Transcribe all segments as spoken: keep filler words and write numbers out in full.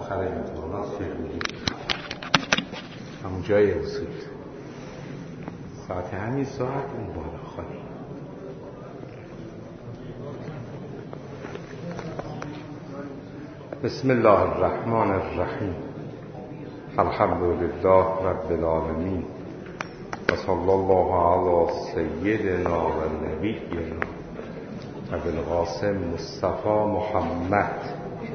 بالاخره امتحانات چجوری همون جای رسید ساعت همین ساعت اون بالا خواهی. بسم الله الرحمن الرحیم. الحمد لله رب العالمین و صلی الله علی سیدنا و نبینا ابی القاسم مصطفی محمد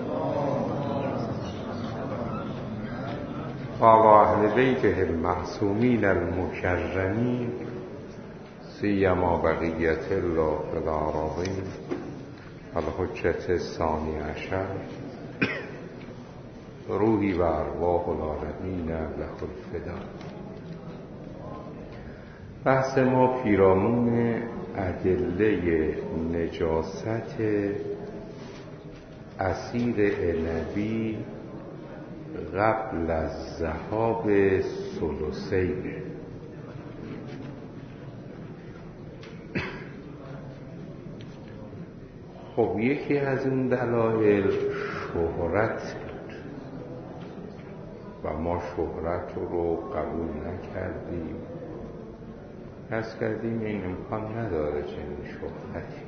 و علی اهل بیته المعصومین المکرمین سیما بقیت الله فی الارضین الحجة الثانی عشر روحی و ارواح العالمین له الفدا. بحث ما پیرامون ادله نجاست عصیر عنبی قبل از ذهاب ثلثین. خب یکی از این دلایل شهرت و ما شهرت رو قبول نکردیم، پس کردیم این امکان نداره چنین شهرتی.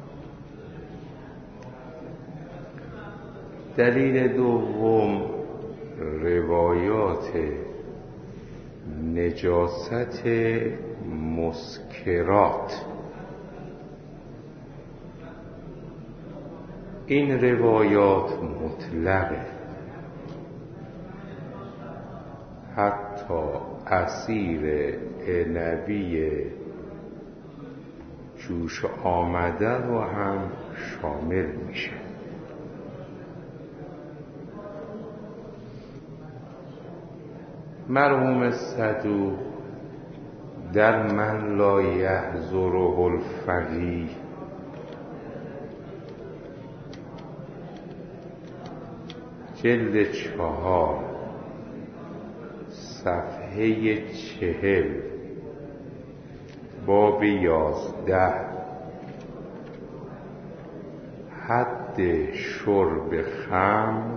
دلیل دوم روایات نجاست مسکرات. این روایات مطلقه، حتی عصیر عنبی جوش آمده رو هم شامل میشه. مرحوم صدوق در من لا یحضره الفقیه جلد چهار صفحه چهل باب یازده حد شرب خمر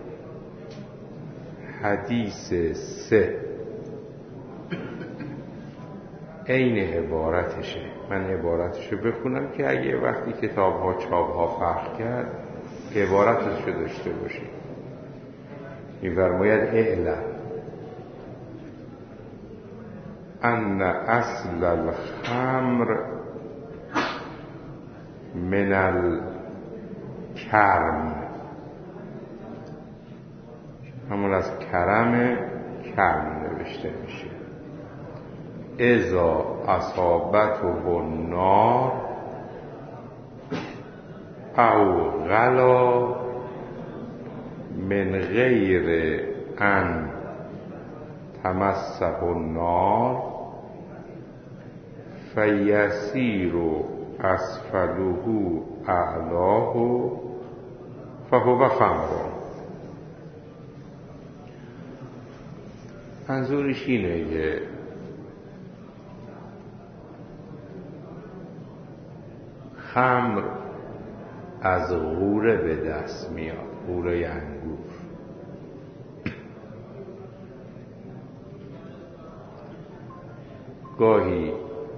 حدیث سه عین عبارتشه. من عبارتشو بخونم که اگه وقتی کتاب ها چاپ ها فرق کرد عبارتشو داشته باشیم. می‌فرماید اعلم ان اصل الخمر من الکرم، همون از کرم کرم نوشته میشه. اذا اصابته النار او غلا من غیر ان تمسه النار فیسیر اسفله اعلاه فهو خمر. منظورش اینه که خمر از غوره به دست میاد، غوره انگور. گاهی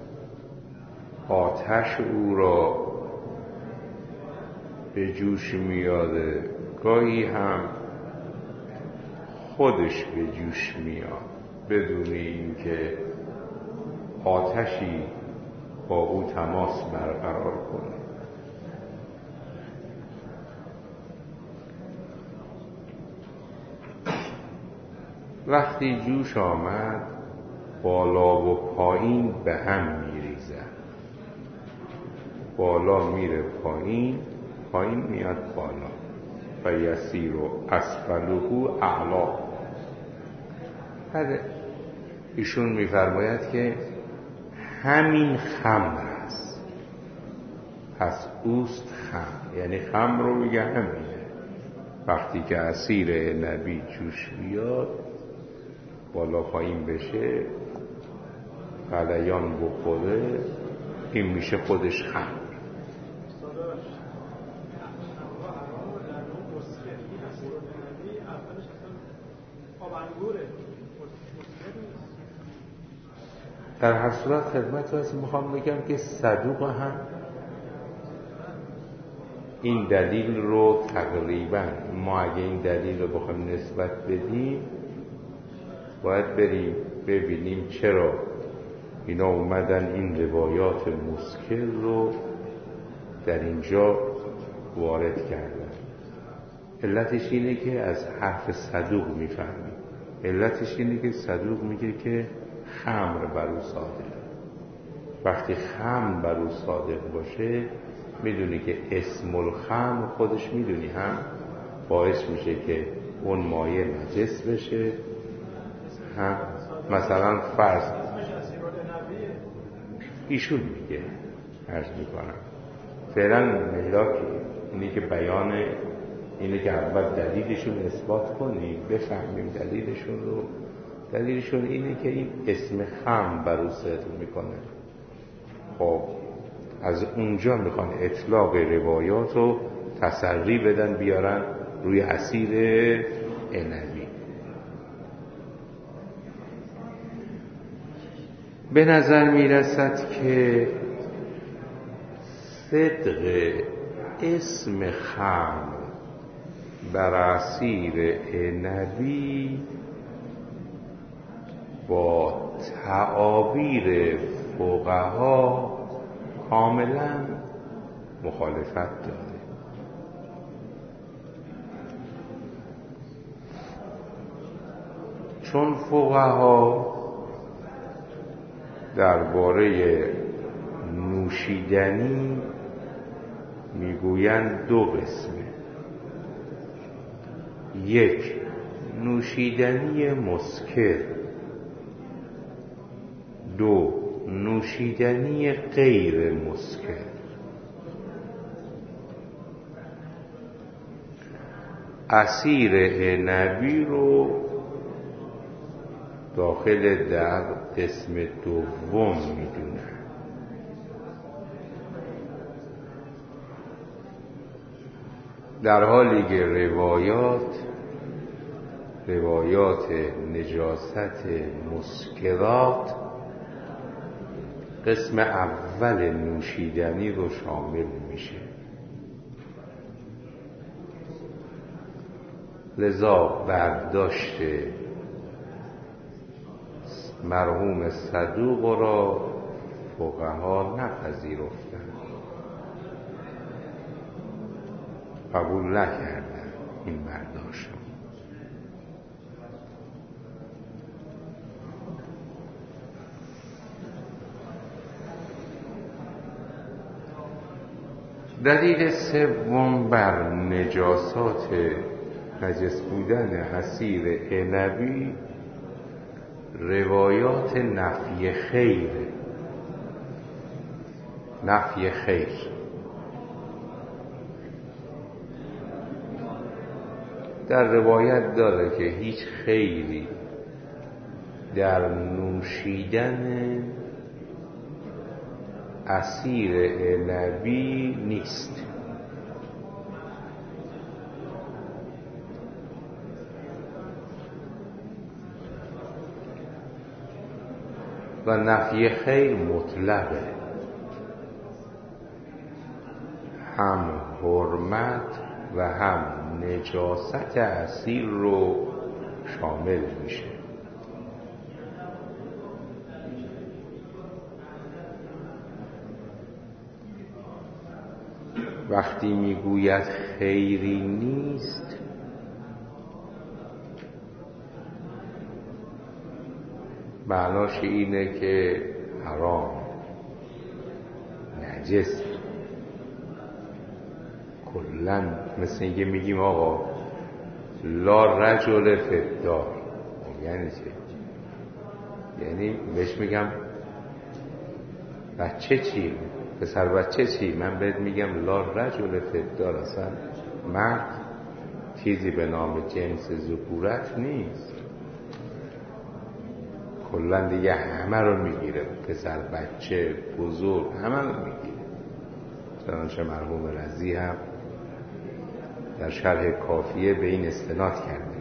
آتش او را به جوش میاده، گاهی هم خودش به جوش میاد بدون اینکه آتشی با او تماس برقرار کنه. وقتی جوش آمد بالا و پایین به هم میریزه، بالا میره پایین، پایین میاد بالا. و یسیر و اسفله اعلا. بعد ایشون میفرماید که همین خمر است، پس اوست خمر. یعنی خمر رو میگه همینه. وقتی که عصیر عنبی جوش بیاد بالا پایین بشه غلیان بخوره، این میشه خودش خمر. در هر صورت خدمت هست میخوام بگم که صدوق هم این دلیل رو تقریبا ما اگه این دلیل رو بخوایم نسبت بدیم باید بریم ببینیم چرا اینا اومدن این روایات مسکر رو در اینجا وارد کردن. علتش اینه که از حرف صدوق میفهمیم. علتش اینه که صدوق میگه که خمر بر او صادق. وقتی خمر بر او صادق باشه میدونی که اسم الخمر خودش میدونی هم باعث میشه که اون مایه نجس بشه، هم مثلا فرض ایشون میگه عرض میکنم فعلا ملاک اینه که بیان اینه که اول دلیلشون اثبات کنیم بفهمیم دلیلشون رو. دلیلشون اینه که این اسم خمر بر او صدق میکنه. خب از اونجا میخوان اطلاق روایات رو تسری بدن بیارن روی عصیر عنبی. به نظر میرسد که صدق اسم خمر بر عصیر عنبی با تعابیر فقها کاملا مخالفت داره. چون فقها درباره نوشیدنی میگویند دو قسمه. یک، نوشیدنی مسکر. دو، نوشیدنی غیر مسکر. عصیر عنبی رو داخل در قسم دوم میدونن. در حالی که روایات روایات نجاست مسکرات قسم اول نوشیدنی رو شامل میشه. لذا برداشت مرحوم صدوق را فقها نپذیرفتند، قبول نکردند این برداشت. دلیل سوم بر نجاسات نجس بودن عصیر عنبی روایات نفی خیر. نفی خیر در روایت داره که هیچ خیری در نوشیدن عصیر عنبی نیست. و نفی خیر مطلقه، هم حرمت و هم نجاست عصیر رو شامل میشه. وقتی میگوید خیری نیست معناش اینه که حرام، نجس. کلن مثل اینکه میگیم آقا لا رجل فدار. یعنی چه؟ یعنی بهش میگم بچه چی؟ پسر بچه چی؟ من بهت میگم لا رجل فدار. اصلا مرد چیزی به نام جنس ذکورت نیست. کلن دیگه همه رو میگیره، پسر بچه بزرگ همه رو میگیره. چنانچه مرحوم رضی هم در شرح کافیه به این استناد کرده.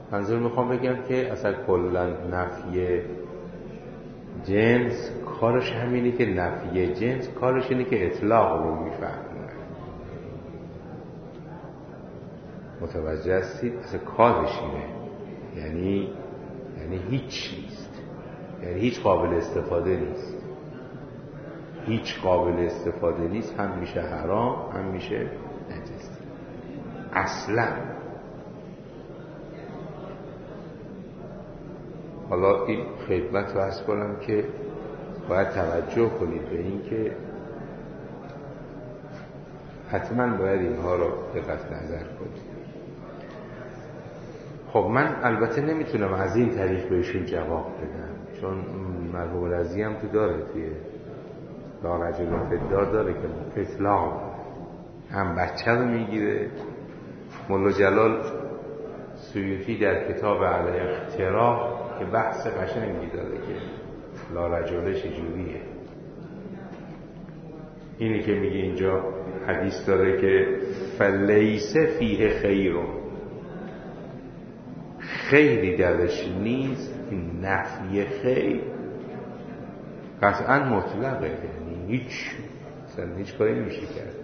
منظور میخوام بگم که اصلا کلا نفی جنس کارش همینه که نفی جنس کارش اینه که اطلاق رو میفهمونه. متوجه هستید؟ اصلا کارش اینه، یعنی یعنی هیچ نیست، یعنی هیچ قابل استفاده نیست، هیچ قابل استفاده نیست، هم میشه حرام هم میشه نجس اصلا. حالا این خدمت رو عرض کنم که باید توجه کنید به این که حتما باید اینها رو دقت نظر کنید. خب من البته نمیتونم از این طریق بهشون جواب بدم، چون مرحوم رضی هم تو داره، توی لا رجل فدار داره که اطلاق هم بچه رو میگیره. مولا جلال سیوطی در کتاب علیه اختراع که بحث قشنگی داره که لا رجل چجوریه. اینی که میگه اینجا حدیث داره که فلیس فیه خیرون، خیری درش نیست. این نفی خیر قطعا مطلقه، یعنی هیچ مثلا هیچ کاری نمیشه کرد.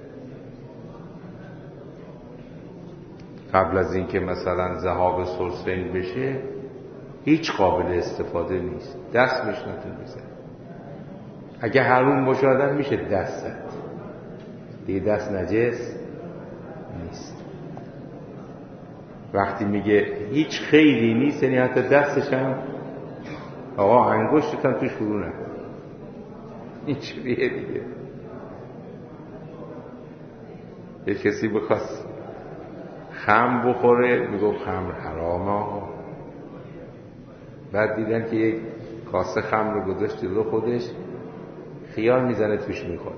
قبل از اینکه مثلا ذهاب سلسین بشه هیچ قابل استفاده نیست، دست بهش نتون بزن. اگه حروم باشه آدم میشه دست زد، دیگه دست نجس نیست. وقتی میگه هیچ خیری نیست یعنی حتی دستش هم آقا انگشتت هم توش فرو نکن، اینجوریه دیگه. یه کسی بخواست خمر بخوره میگفت خمر حرامه، بعد دیدن که یک کاسه خمر رو گذاشت جلو خودش، خیار میزنه توش میخوره،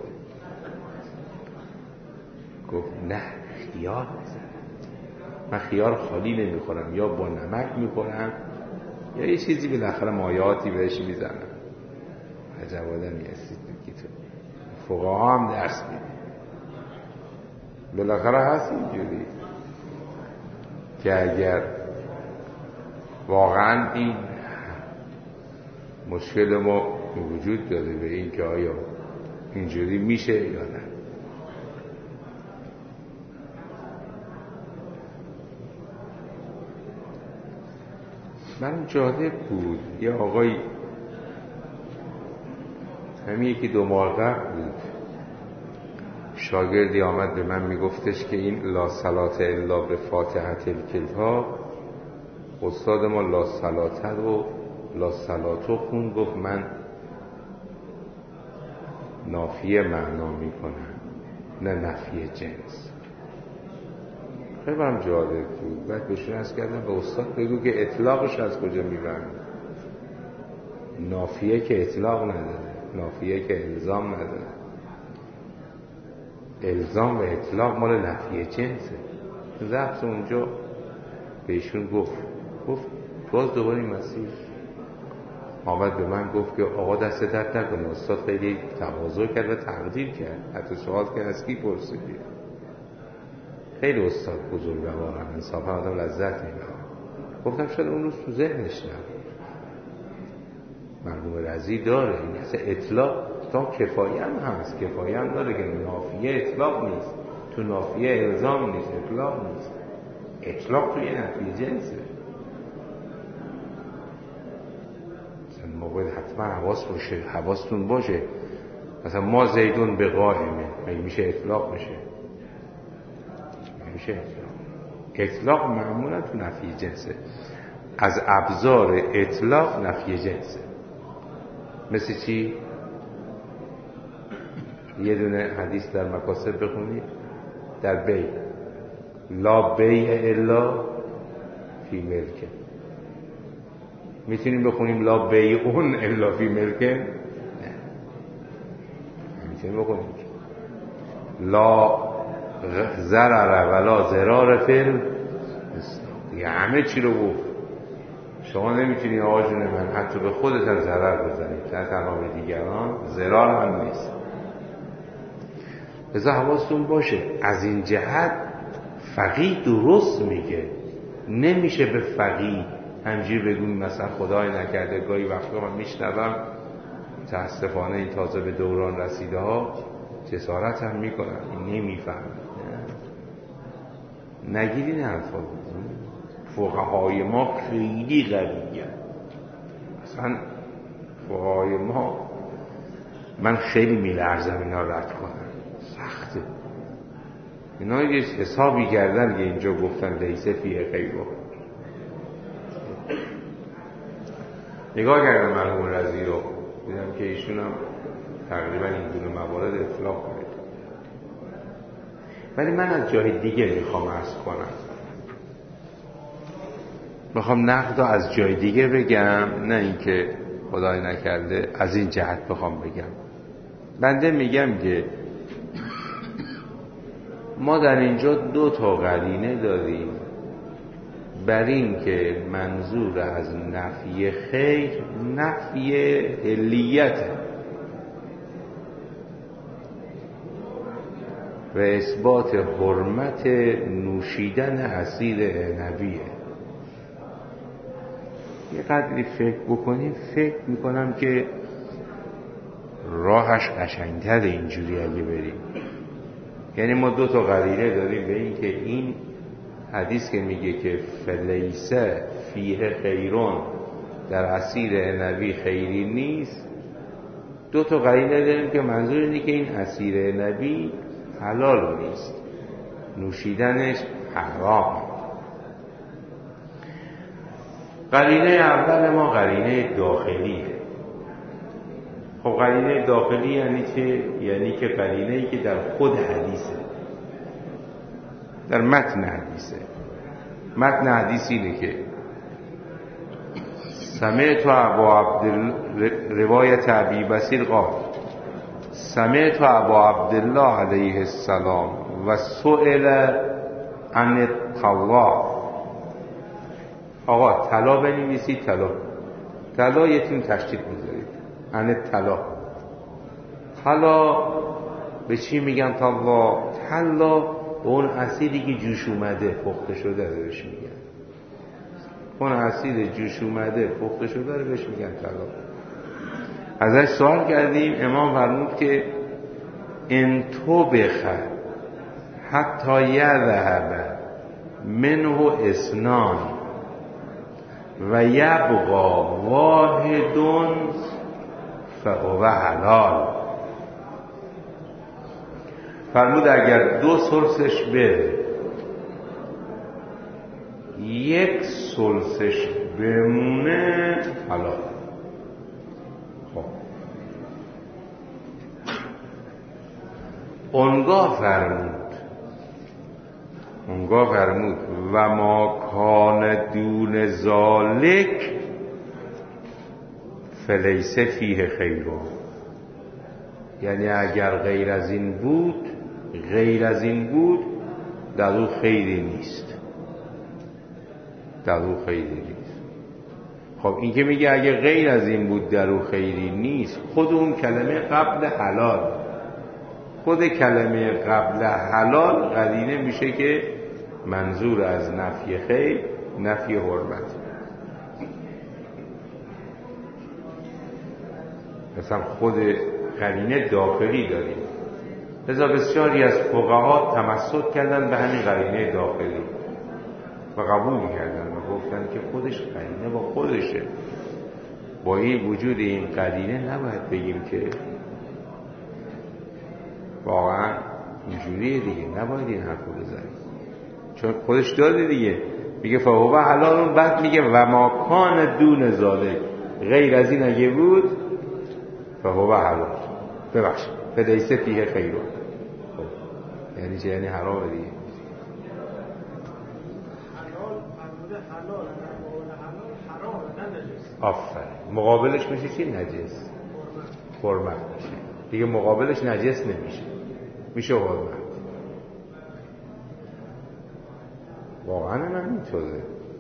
گفت نه خیار میزنه، من خیار خالی نمیخورم، یا با نمک میخورم یا یه چیزی بالاخره مایعاتی بهش میزنم. عجب آدمی هستید که تو فقها هم درس میده، بالاخره هست اینجوری که اگر واقعا این مشکل ما وجود داره به این که آیا اینجوری میشه یا نه. من جالب بود یه آقای همین یکی دو ماه قبل بود، شاگردی آمد به من میگفتش که این لا صلاة الا به فاتحة الکتاب، استاد ما لا صلاة رو لا صلاة خون، گفت من نافی معنا میکنم نه نفی جنس. خیلی برام جالب بود. بعد بهشون عرض کردم به استاد بگو که اطلاقش از کجا میبرم، نافیه که اطلاق نداره، نافیه که الزام نداره، الزام و اطلاق مال نفی جنسه. رفت اونجا بهشون گفت گفت باز دوباره این مسیح آمد به من گفت که آقا دست درد نکنه، استاد خیلی تواضع کرد و تقدیر کرد، حتی سوال کرد از کی پرسیدی. خیلی استاد بزرگوار هم انصافا آدم لذت میبره. گفتم شاید اون روز تو ذهنش نبود. مرحوم رضی داره این اصلا اطلاق تا کفایه هم هست، کفایه هم داره که نافیه اطلاق نیست، تو نافیه الزام نیست، اطلاق نیست، اطلاق توی نفی جنسه. مثلا ما باید حتما حواس باشه، حواستون باشه. مثلا ما زیدون به قائمه، مگه میشه اطلاق بشه؟ میشه اطلاق. اطلاق معمولا تو نفی جنسه، از ابزار اطلاق نفی جنسه. مثل چی؟ یه دونه حدیث در مکاسب بخونید در بیع، لا بیع الا فی ملکه. میتونیم بخونیم لا بیعون الا فی ملکه؟ نه میتونیم بخونیم لا ضرر ولا ضرار فی دیگه همه چی رو گفت. شما نمیتونید آقا جون من حتی به خودت هم ضرر بزنید، نه تنها به دیگران، ضرار هم نیست. لذا حواستون باشه. از این جهت فقیه درست میگه نمیشه به فقیه همجور بگویم مثلا خدای نکرده. گاهی وقتا من میشنوم متاسفانه این تازه به دوران رسیده ها جسارت هم میکنن، این نمیفهم. نگیرین حرفا. فقهای ما خیلی قویه، اصلا فقهای ما من خیلی میلرزم اینا رد کنم، سخته. اینا یه حسابی کردن که اینجا گفتن لیسه فیه خیرو. نگاه کردم مرحوم رضی رو، دیدم که ایشون هم تقریبا این گونه موارد اطلاق کنید. ولی من از جای دیگه میخوام عرض کنم، میخوام نقد رو از جای دیگه بگم، نه اینکه خدای نکرده از این جهت بخوام بگم. بنده میگم که ما در اینجا دو تا قرینه داریم بر این که منظور از نفی خیر نفی علیته و اثبات حرمت نوشیدن عصیر عنبیه. یه قدری فکر بکنیم، فکر میکنم که راهش قشنگتر اینجوری اگه بریم. یعنی ما دو تا قرینه داریم به این که این حدیث که میگه که فلیسه فیه خیرون، در عصیر عنبی خیری نیست، دو تا قرینه داریم که منظور اینه که این عصیر عنبی حلال نیست، نوشیدنش حرام. قرینه اول ما قرینه داخلیه. خب قرینه داخلی یعنی چه؟ یعنی که قرینه‌ای که در خود حدیثه، در متن حدیثه. متن حدیث اینه که سمعت ابا عبدالله، روایت ابی بصیر قال سمعت ابا عبدالله علیه السلام و سئل عن الطلاق. آقا طلا بنویسید، طلا طلا یه تون تشدید میذارید، عن طلا. طلا به چی میگن؟ طلا طلا به اون اسیدی که جوش اومده پخته شده رو بهش میگن. اون اسید جوش اومده پخته شده رو بهش میگن طلا. ازش سوال کردیم، امام فرمود که ان طبخ حتی یذهب منه اسنان و یبقى واحد فهو حلال. فرمود اگر دو سلسش بره، یک سلسش بمونه حلال. خب اونگاه فرمود اونگاه فرمود و ما کان دون ذالک فلیس فیه خیرون. یعنی اگر غیر از این بود غیر از این بود در او خیری نیست، در او خیری نیست. خب این که میگه اگه غیر از این بود در او خیری نیست، خود اون کلمه قبل حلال، خود کلمه قبل حلال قرینه میشه که منظور از نفی خیر نفی حرمت. مثلا خود قرینه داخلی داریم، لذا بسیاری از فقها تمسک کردن به همین قرینه داخلی و قبول کردن و گفتن که خودش قرینه با خودشه. با این وجود این قرینه نباید بگیم که واقعا اینجوریه دیگه، نباید این حرف رو بزنیم، چون خودش داده دیگه، میگه فهو حلال، بعد میگه و ما کان دون ذالک، غیر از این اگه بود فهو حلال. ببخش فلیس فیه خیرون. خب یعنی چه؟ یعنی حرام دیگه. آفرین. مقابلش میشه چی؟ نجس، حرمت میشه دیگه. مقابلش نجس نمیشه، میشه حرمت. واقعا من اینطوره.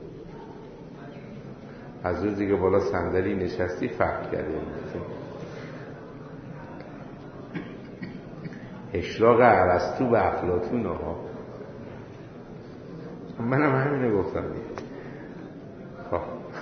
از روزی که بالا صندلی نشستی فرق کرده. اشراق ارسطو به افلاطون ها. منم همینو گفتم. خب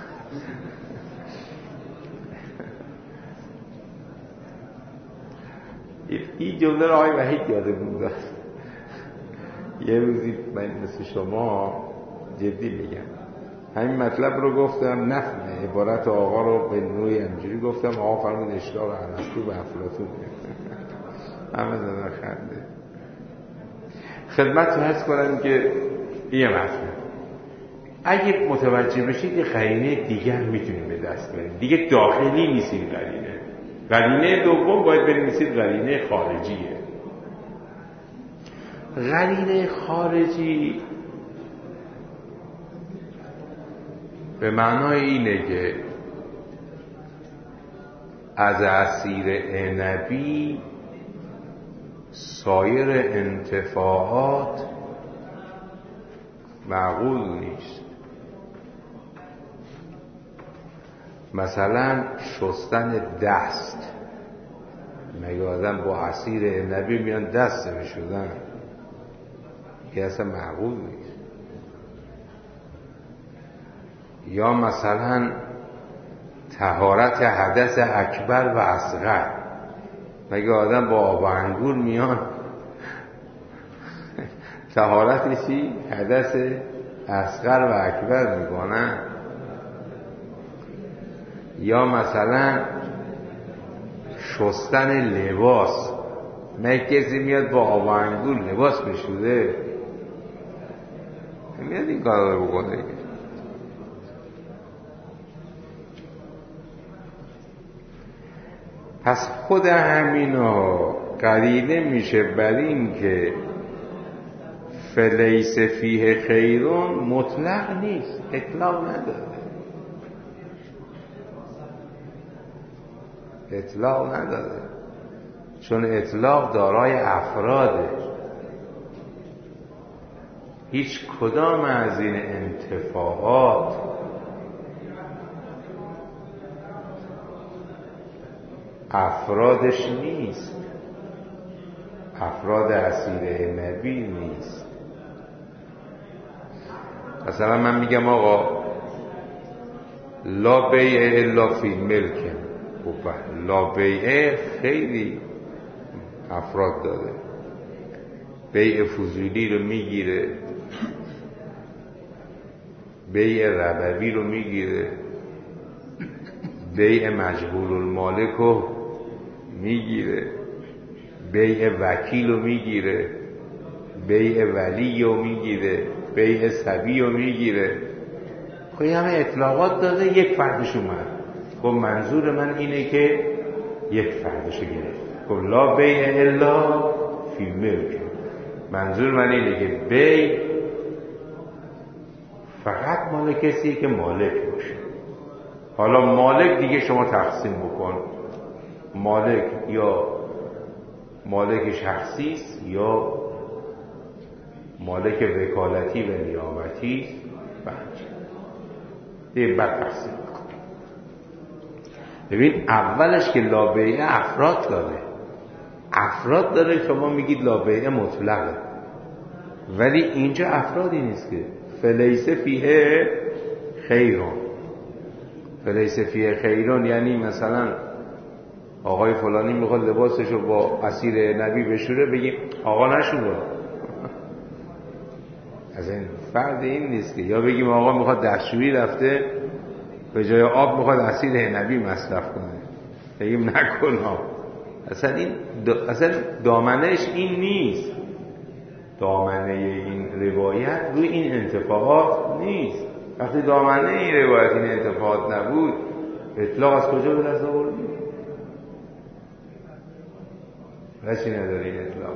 این جمله رو آقای وحید یادمون داد. یه روزی من مثل شما جدی میگم همین مطلب رو گفتم، نه عبارت آقا رو به نوعی همجوری گفتم، آقا فرمود اشراق ارسطو به افلاطون همه زدن خنده. خدمت عرض کنم که این مطلب اگه متوجه بشید یه قرینه دیگر میتونیم به دست بریم، دیگه داخلی نیست این قرینه. قرینه دوم باید بنویسید قرینه خارجیه. قرینه خارجی به معنای اینه که از عصیر عنبی سایر انتفاعات معقول نیست. مثلا شستن دست، مگه آدم با عصیر عنبی میان دست بشودن؟ که اصلا معقول نیست. یا مثلا طهارت حدث اکبر و اصغر، مگه آدم با آب و انگور میان طهارت چی؟ حدث اصغر و اکبر میکنن؟ یا مثلا شستن لباس، مگه کسی میاد با آب و انگور لباس بشوده؟ میاد این کار رو بکنه. پس خود همینا قرینه میشه بر این که فلیس فیه خیرون مطلق نیست، اطلاق نداره. اطلاق نداره چون اطلاق دارای افراده. هیچ کدام از این انتفاعات افرادش نیست، افراد عصیر عنبی نیست. مثلا من میگم آقا لا بیع الا فی ملک، لا بیع خیلی افراد داره. بیع فضولی رو میگیره، بیع ربوی رو میگیره، بیع مجهول المالک رو میگیره، بیع وکیل رو میگیره، بیع ولی رو میگیره، بیع صبی رو میگیره. خب همه اطلاقات داده، یک فردش اومد. خب منظور من اینه که یک فردشو گرفت. خب لا بیع الا فی ملک، منظور من اینه که بیع فقط مال کسیه که مالک باشه. حالا مالک دیگه شما تقسیم بکن، مالک یا مالک شخصی است یا مالک وکالتی و نیابتی. بعد بعد تقسیم بکن. ببین اولش که لابیعه افراد داره، افراد داره، شما میگید لابیعه مطلقه، ولی اینجا افرادی نیست که فلیس فیه خیرون. فلیس فیه خیرون یعنی مثلا آقای فلانی میخواد لباسشو با عصیر نبی بشوره، بگیم آقا نشوره. از این فرد این نیست که، یا بگیم آقا میخواد دستشویی رفته به جای آب میخواد عصیر نبی مصرف کنه، بگیم نکن آب. اصلا این دا اصلا دامنهش این نیست، دامنه این روایت روی این انتفاعات نیست. وقتی دامنه این روایت این انتفاعات نبود، اطلاق از کجا به دست آوردیم؟ رشی نداره این اطلاق.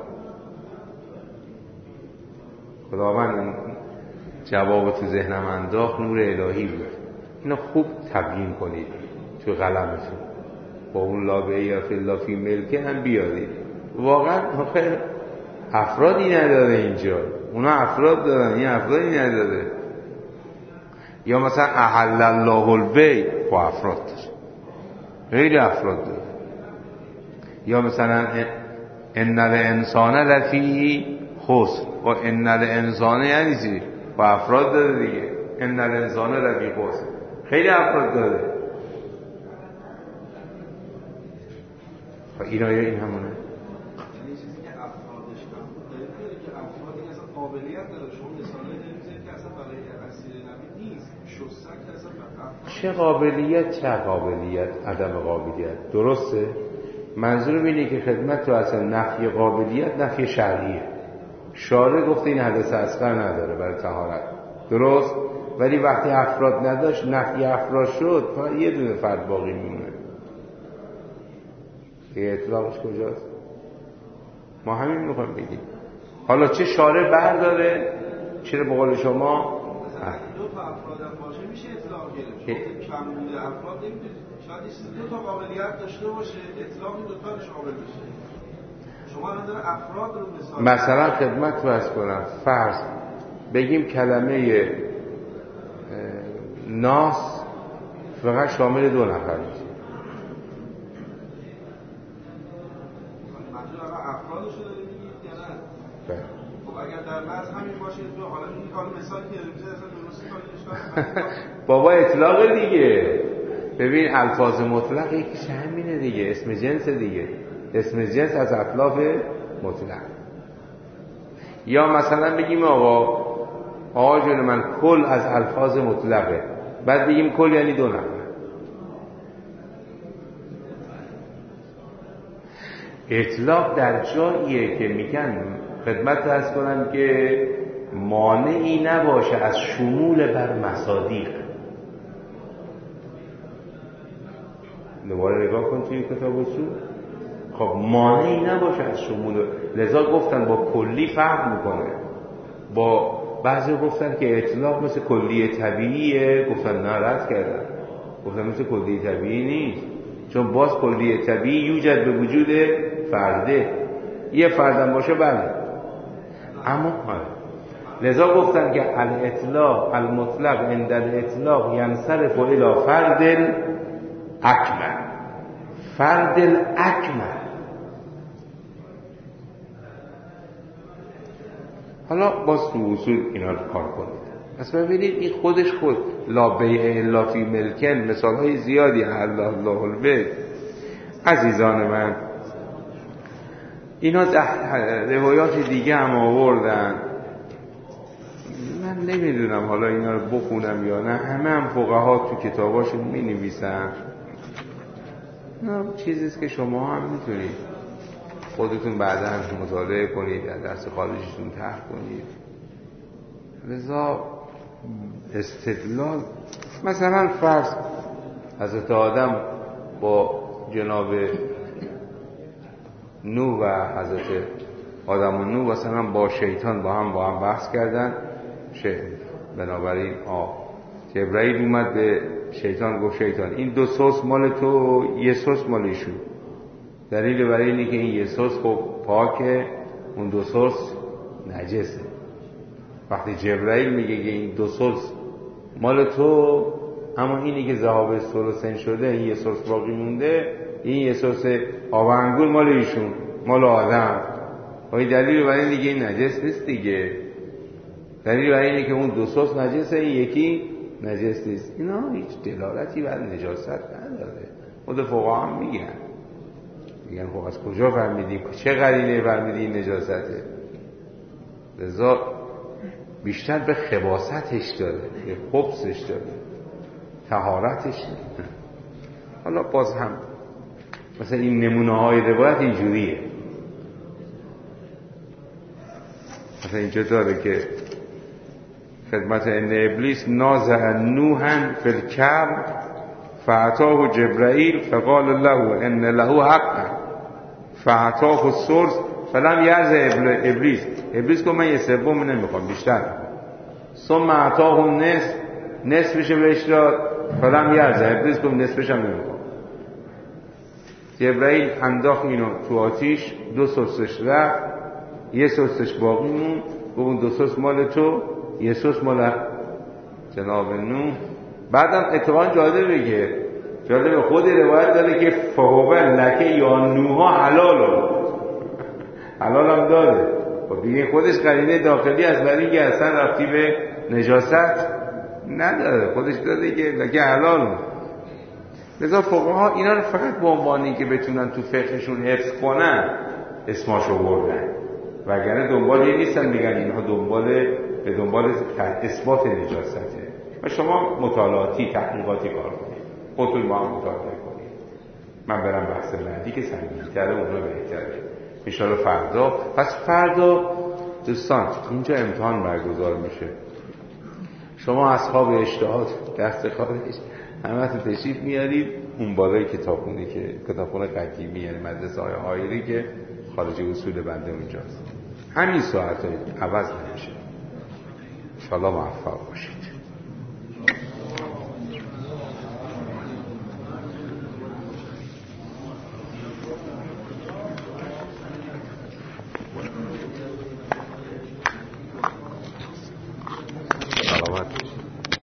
خداوند جواب تو ذهنم انداخت، نور الهی بود. اینو خوب تبیین کنید تو قلمتون، با اون لابعه یا فی الله فی ملکه هم بیارید. واقعا آخه افرادی نداره اینجا، اونا افراد دارن، این افرادی نداره. یا مثلا احل الله البیع، با افراد داره، غیر افراد داره. یا مثلا ان الانسان لفی خسر، و ان الانسان یعنی چی؟ با افراد داده دیگه. ان الانسان لفی خسر، خیلی افراد داده. و این آیه این همونه. یعنی چیزی که افرادش کم بود دارید داره که افرادی که اصلا قابلیت داره. شما مثالایی دارید که اصلا برای اسیر نبی نیست، شستک اصلا افراد چه قابلیت چه قابلیت عدم قابلیت، درسته؟ منظورم اینه که خدمت تو اصلا نفی قابلیت نفی شرعیه. شارع گفته این حدث اصغر نداره برای طهارت، درست؟ ولی وقتی افراد نداشت نفی افراد شد، فقط یه دونه فرد باقی میمونه. که اطلاقش کجاست؟ ما همین میخوایم بگیم. حالا چه شارع برداره، چرا به قول شما دو تا افراد باشه میشه اطلاق گرفت. کم بوده افراد نمیدونید، شاید یه چیزی دو تا قابلیت داشته باشه، اطلاقی دو تاش قابل بشه. شما الان داره افراد رو مثال مثلا خدمت تو از کنم، فرض بگیم کلمه ناس فقط شامل دو نفر میشه. منظور الان افرادش رو داره میگید یا نه؟ بله. خب اگر در بعض همین باشه تو حالا این کار مثال که میشه اصلا درستی کارش بابا اطلاق دیگه. ببین الفاظ مطلق یکیش همینه دیگه، اسم جنس دیگه. اسم جنس از اطلاف مطلق. یا مثلا بگیم آقا آقا جون من کل از الفاظ مطلقه، بعد بگیم کل یعنی دو نفر. اطلاق در جاییه که میگن خدمت عرض کنم که مانعی نباشه از شمول بر مصادیق. دوباره نگاه کن توی کتاب اصول. خب مانعی نباشه از شمول، لذا گفتن با کلی فرق میکنه. با بعضی گفتن که اطلاق مثل کلی طبیعیه، گفتن نه رد کردن، گفتن مثل کلی طبیعی نیست، چون باز کلی طبیعی یوجد به وجود فرده، یه فردم باشه بله. اما لذا گفتن که الاطلاق المطلق عند الاطلاق ینصرف الی فرد اکمل. فرد اکمل. حالا باز تو اصول اینا رو کار کنید. پس ببینید این خودش خود لا بیع الا فی ملکن، مثال های زیادی الله الله البیع. عزیزان من اینا روایات دیگه هم آوردن، من نمیدونم حالا اینا رو بخونم یا نه. همه هم فقها تو کتاباشون می نویسن. اینا چیزیست که شما هم میتونید خودتون بعدا مطالعه کنید، در درس خارجیتون طرح کنید. لذا استدلال مثلا فرض حضرت آدم با جناب نوح و حضرت آدم و نوح مثلا با شیطان با هم با هم بحث کردن. شه بنابراین آ جبرائیل اومد به شیطان گفت شیطان این دو سوس مال تو، یه سوس مال ایشون. دلیل برای اینه که این یه سوس خب پاکه، اون دو سوس نجسه. وقتی جبرائیل میگه که این دو سوس مال تو، اما اینی که ذهاب ثلثین شده این یه سوس باقی مونده، این یه سوس آب انگور مال ایشون، مال آدم. و این دلیل برای اینه که این نجس نیست دیگه. دلیل برای اینه که اون دو سوس نجسه، این یکی نجس نیست. اینا هیچ دلالتی بر نجاست نداره. خود فقها هم میگن میگن خب از کجا فهمیدی، چه قرینه فهمیدی این نجاسته؟ لذا بیشتر به خباستش داره، به خبثش داره، طهارتش داره. حالا باز هم مثلا این نمونه های روایت اینجوریه. مثلا اینجا داره که خدمت ان ابلیس نازع نوحا فی الکعب فاعطاه جبرائیل فقال له ان له حقا فاعطاه الثلث فلم یرض ابلیس. ابلیس گفت من یه سوم نمیخوام، بیشتر. ثم اعطاه النصف، نصفش بهش داد. فلم یرض، ابلیس گفت نصفش هم نمیخوام. جبرائیل انداخت اینو تو آتیش، دو سوسش رفت، یه سوسش باقی مون. گفت اون دو سوس مال تو، یه سوس مال جناب نوح. بعدم اتفاقا جالب بگه، جالب خود روایت داره که فهوبن لکه یا نوحا حلال حلال هم داده. خب دیگه خودش قرینه داخلی از برای اینکه اصلا ربطی به نجاست نداره، خودش داده که لکه حلال. لذا فقها اینا رو فقط به عنوانی که بتونن تو فقهشون حفظ کنن اسماشو بردن، وگرنه دنبال یه نیستن میگن اینها دنبال به دنبال اثبات نجاسته. و شما مطالعاتی تحقیقاتی کار کنید، خودتون با هم مطالعه کنید. من برم بحث بعدی که سنگین‌تره، اونو بهتره انشاءالله فردا. پس فردا دوستان اینجا امتحان برگزار میشه. شما اصحاب اجتهاد دست خارج همه تو تشریف میارید اون بالای کتابخونه که کتابخونه قدیمی، یعنی مدرسه های آیری که خارج اصول بنده اونجاست. همین ساعت عوض نمیشه. انشاءالله موفق باشید. سلامت.